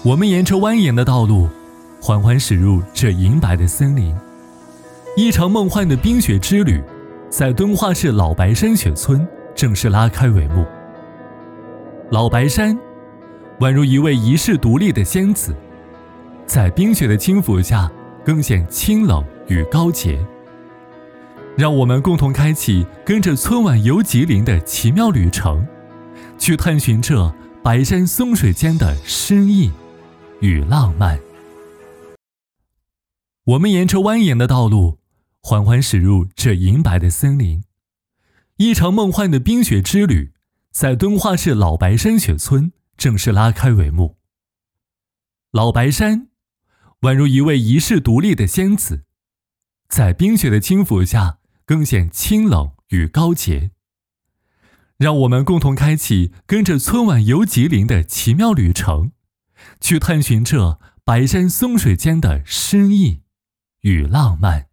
我们沿着蜿蜒的道路，缓缓驶入这银白的森林。一场梦幻的冰雪之旅，在敦化市老白山雪村正式拉开帷幕。老白山，宛如一位遗世独立的仙子，在冰雪的轻抚下，更显清冷与高洁。让我们共同开启跟着春晚游吉林的奇妙旅程，去探寻这白山松水间的诗意与浪漫。我们沿着蜿蜒的道路，缓缓驶入这银白的森林。一场梦幻的冰雪之旅，在敦化市老白山雪村正式拉开帷幕。老白山，宛如一位遗世独立的仙子，在冰雪的轻抚下，更显清冷与高洁。让我们共同开启跟着春晚游吉林的奇妙旅程，去探寻这白山松水间的诗意与浪漫。